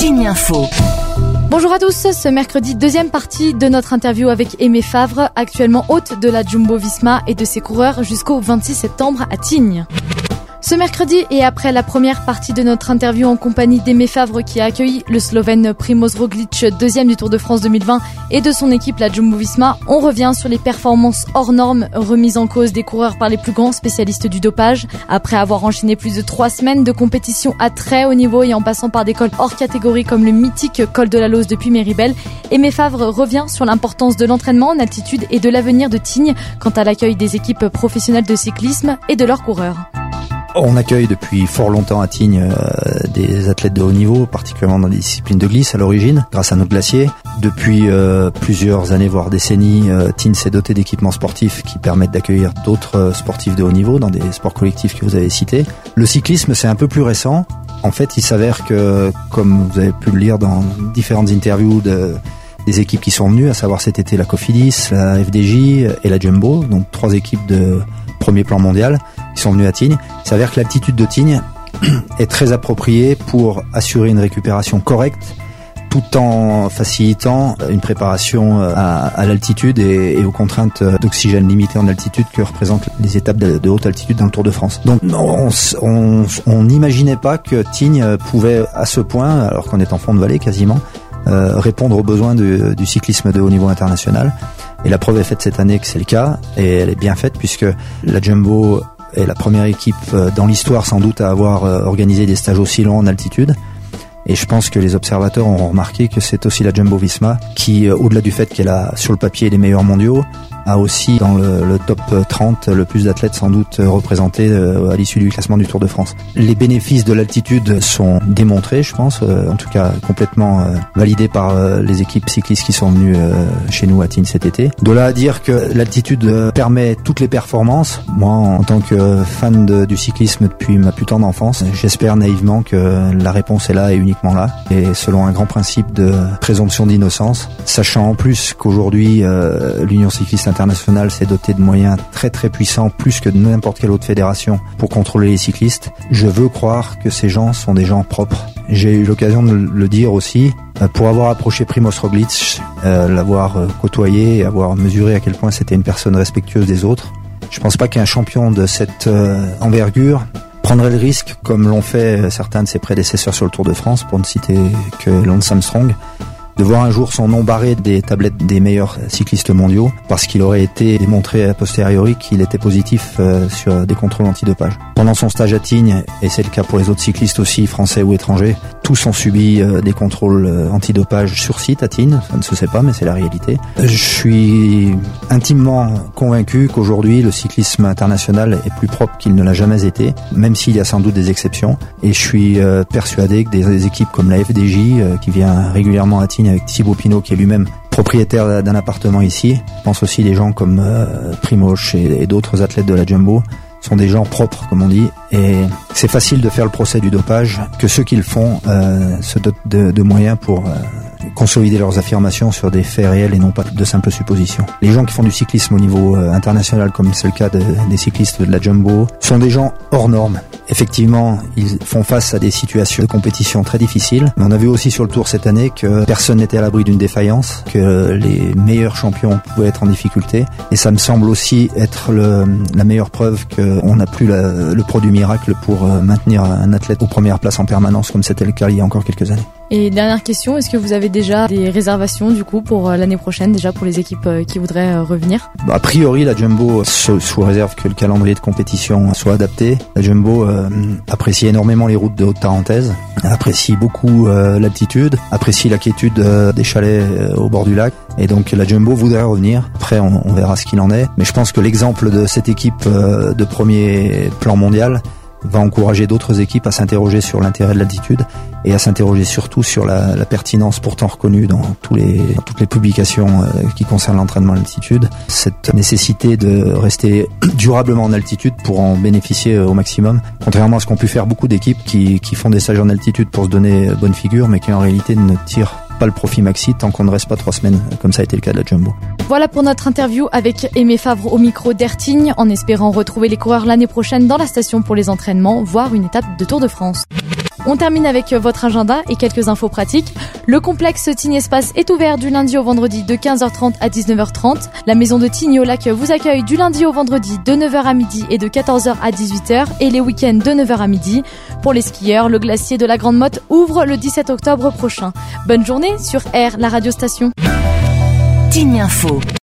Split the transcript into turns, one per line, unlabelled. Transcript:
Tignes Info.
Bonjour à tous, ce mercredi, deuxième partie de notre interview avec Aimé Favre, actuellement hôte de la Jumbo-Visma et de ses coureurs jusqu'au 26 septembre à Tignes. Ce mercredi, et après la première partie de notre interview en compagnie d'Aimé Favre qui a accueilli le Slovène Primož Roglič, deuxième du Tour de France 2020, et de son équipe la Jumbo-Visma, on revient sur les performances hors normes remises en cause des coureurs par les plus grands spécialistes du dopage. Après avoir enchaîné plus de 3 semaines de compétition à très haut niveau et en passant par des cols hors catégorie comme le mythique col de la Lose depuis Méribel, Aimé Favre revient sur l'importance de l'entraînement en altitude et de l'avenir de Tignes quant à l'accueil des équipes professionnelles de cyclisme et de leurs coureurs.
On accueille depuis fort longtemps à Tignes des athlètes de haut niveau, particulièrement dans les disciplines de glisse à l'origine, grâce à notre glacier. Depuis plusieurs années, voire décennies, Tignes s'est doté d'équipements sportifs qui permettent d'accueillir d'autres sportifs de haut niveau dans des sports collectifs que vous avez cités. Le cyclisme, c'est un peu plus récent. En fait, il s'avère que, comme vous avez pu le lire dans différentes interviews des équipes qui sont venues, à savoir cet été la Cofidis, la FDJ et la Jumbo, donc 3 équipes de premier plan mondial qui sont venues à Tignes. Il s'avère que l'altitude de Tignes est très appropriée pour assurer une récupération correcte tout en facilitant une préparation à l'altitude et aux contraintes d'oxygène limitées en altitude que représentent les étapes de haute altitude dans le Tour de France. Donc on n'imaginait pas que Tignes pouvait à ce point, alors qu'on est en fond de vallée quasiment, répondre aux besoins du cyclisme de haut niveau international. Et la preuve est faite cette année que c'est le cas, et elle est bien faite puisque la Jumbo est la première équipe dans l'histoire sans doute à avoir organisé des stages aussi longs en altitude. Et je pense que les observateurs auront remarqué que c'est aussi la Jumbo-Visma qui, au-delà du fait qu'elle a sur le papier les meilleurs mondiaux, a aussi dans le top 30 le plus d'athlètes sans doute représentés à l'issue du classement du Tour de France. Les bénéfices de l'altitude sont démontrés, je pense, en tout cas complètement validés par les équipes cyclistes qui sont venues chez nous à Tignes cet été. De là à dire que l'altitude permet toutes les performances, moi en tant que fan du cyclisme depuis ma plus tendre enfance, j'espère naïvement que la réponse est là et uniquement là, et selon un grand principe de présomption d'innocence, sachant en plus qu'aujourd'hui l'Union cycliste internationale s'est dotée de moyens très très puissants, plus que de n'importe quelle autre fédération, pour contrôler les cyclistes. Je veux croire que ces gens sont des gens propres. J'ai eu l'occasion de le dire aussi, pour avoir approché Primož Roglič, l'avoir côtoyé et avoir mesuré à quel point c'était une personne respectueuse des autres. Je pense pas qu'un champion de cette envergure prendrait le risque, comme l'ont fait certains de ses prédécesseurs sur le Tour de France, pour ne citer que Lance Armstrong, de voir un jour son nom barré des tablettes des meilleurs cyclistes mondiaux parce qu'il aurait été démontré a posteriori qu'il était positif sur des contrôles antidopage. Pendant son stage à Tignes, et c'est le cas pour les autres cyclistes aussi, français ou étrangers, tous ont subi des contrôles antidopage sur site à Tignes. Ça ne se sait pas, mais c'est la réalité. Je suis intimement convaincu qu'aujourd'hui le cyclisme international est plus propre qu'il ne l'a jamais été, même s'il y a sans doute des exceptions. Et je suis persuadé que des équipes comme la FDJ, qui vient régulièrement à Tignes avec Thibaut Pinot qui est lui-même propriétaire d'un appartement ici. Je pense aussi des gens comme Primož et d'autres athlètes de la Jumbo sont des gens propres, comme on dit, et c'est facile de faire le procès du dopage, que ceux qui le font se dotent de moyens pour consolider leurs affirmations sur des faits réels et non pas de simples suppositions. Les gens qui font du cyclisme au niveau international, comme c'est le cas des cyclistes de la Jumbo, sont des gens hors normes. Effectivement, ils font face à des situations de compétition très difficiles, mais on a vu aussi sur le Tour cette année que personne n'était à l'abri d'une défaillance, que les meilleurs champions pouvaient être en difficulté, et ça me semble aussi être la meilleure preuve qu'on n'a plus le produit miracle pour maintenir un athlète aux premières places en permanence, comme c'était le cas il y a encore quelques années.
Et dernière question, est-ce que vous avez déjà des réservations du coup pour l'année prochaine, déjà pour les équipes qui voudraient revenir?
A priori, la Jumbo, sous réserve que le calendrier de compétition soit adapté, la Jumbo apprécie énormément les routes de haute Tarentaise, apprécie beaucoup l'altitude, apprécie la quiétude des chalets au bord du lac, et donc la Jumbo voudrait revenir. Après, on verra ce qu'il en est, mais je pense que l'exemple de cette équipe de premier plan mondial va encourager d'autres équipes à s'interroger sur l'intérêt de l'altitude et à s'interroger surtout sur la pertinence pourtant reconnue dans toutes les publications qui concernent l'entraînement à l'altitude. Cette nécessité de rester durablement en altitude pour en bénéficier au maximum, contrairement à ce qu'ont pu faire beaucoup d'équipes qui font des stages en altitude pour se donner bonne figure, mais qui en réalité ne tirent pas le profit maxi tant qu'on ne reste pas 3 semaines, comme ça a été le cas de la Jumbo.
Voilà pour notre interview avec Aimé Favre au micro d'Air Tignes, en espérant retrouver les coureurs l'année prochaine dans la station pour les entraînements, voire une étape de Tour de France. On termine avec votre agenda et quelques infos pratiques. Le complexe Tignes Espace est ouvert du lundi au vendredi de 15h30 à 19h30. La maison de Tignes au lac vous accueille du lundi au vendredi de 9h à midi et de 14h à 18h et les week-ends de 9h à midi. Pour les skieurs, le glacier de la Grande Motte ouvre le 17 octobre prochain. Bonne journée sur R, la radiostation.
Tignes Info.